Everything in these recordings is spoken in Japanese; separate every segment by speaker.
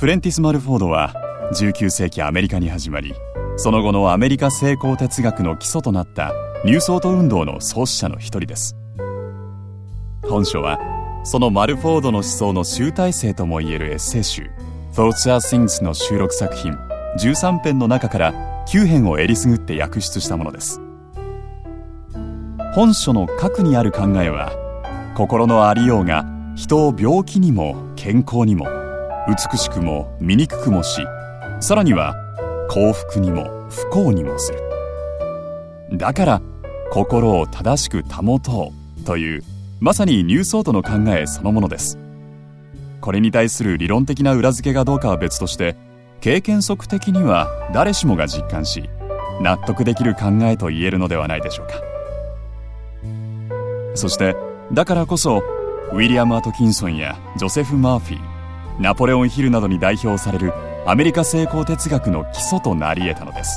Speaker 1: プレンティス・マルフォードは19世紀アメリカに始まり、その後のアメリカ成功哲学の基礎となったニューソート運動の創始者の一人です。本書はそのマルフォードの思想の集大成ともいえるエッセイ集 Thoughts are Things の収録作品13編の中から9編をえりすぐって訳出したものです。本書の核にある考えは、心のありようが人を病気にも健康にも美しくも醜くもし、さらには幸福にも不幸にもする。だから心を正しく保とうという、まさにニューソートの考えそのものです。これに対する理論的な裏付けがどうかは別として、経験則的には誰しもが実感し、納得できる考えと言えるのではないでしょうか。そしてだからこそ、ウィリアム・アトキンソンやジョセフ・マーフィー、ナポレオン・ヒルなどに代表されるアメリカ成功哲学の基礎となり得たのです。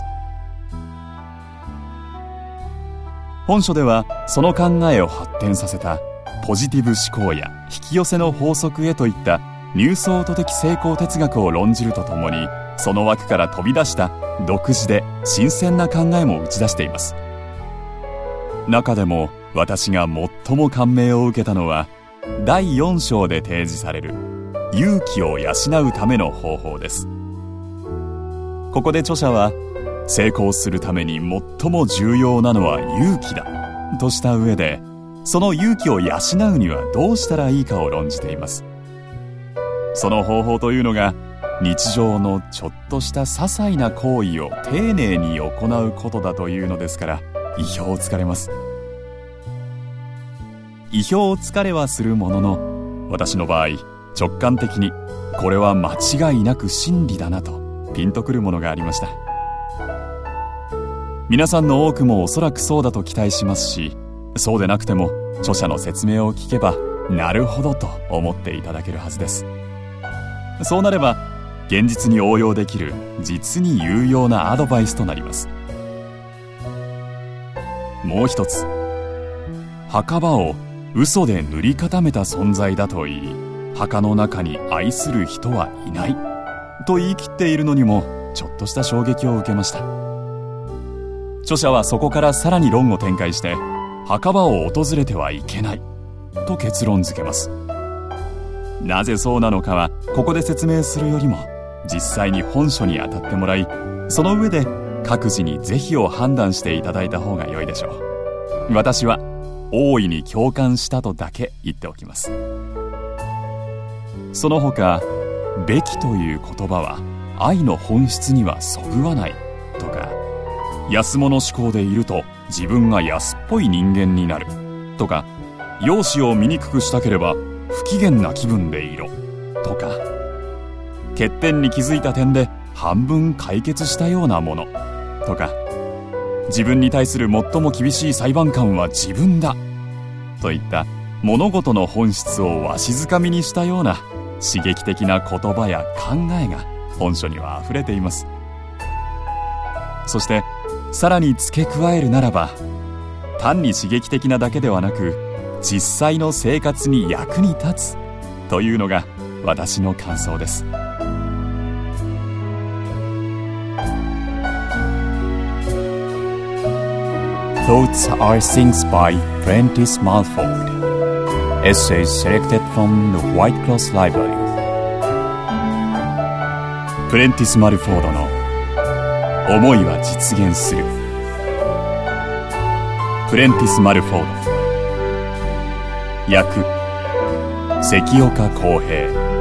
Speaker 1: 本書ではその考えを発展させたポジティブ思考や引き寄せの法則へといったニューソート的成功哲学を論じるとともに、その枠から飛び出した独自で新鮮な考えも打ち出しています。中でも私が最も感銘を受けたのは、第4章で提示される勇気を養うための方法です。ここで著者は、成功するために最も重要なのは勇気だとした上で、その勇気を養うにはどうしたらいいかを論じています。その方法というのが、日常のちょっとした些細な行為を丁寧に行うことだというのですから、意表をつかれます。意表をつかれはするものの、私の場合直感的にこれは間違いなく真理だなとピンとくるものがありました。皆さんの多くもおそらくそうだと期待しますし、そうでなくても著者の説明を聞けばなるほどと思っていただけるはずです。そうなれば現実に応用できる実に有用なアドバイスとなります。もう一つ、墓場を嘘で塗り固めた存在だと言い、墓の中に愛する人はいないと言い切っているのにもちょっとした衝撃を受けました。著者はそこからさらに論を展開して、墓場を訪れてはいけないと結論付けます。なぜそうなのかはここで説明するよりも、実際に本書に当たってもらい、その上で各自に是非を判断していただいた方が良いでしょう。私は大いに共感したとだけ言っておきます。その他、べきという言葉は愛の本質にはそぐわないとか、安物思考でいると自分が安っぽい人間になるとか、容姿を醜くしたければ不機嫌な気分でいろとか、欠点に気づいた点で半分解決したようなものとか、自分に対する最も厳しい裁判官は自分だといった物事の本質をわしづかみにしたような刺激的な言葉や考えが本書にはあふれています。そしてさらに付け加えるならば、単に刺激的なだけではなく実際の生活に役に立つというのが私の感想です。
Speaker 2: Thoughts are Things by Prentice Mulford. Essays selected from the White Cross Library.
Speaker 1: プレンティス・マルフォードの思いは実現する。プレンティス・マルフォード。訳、関岡浩平。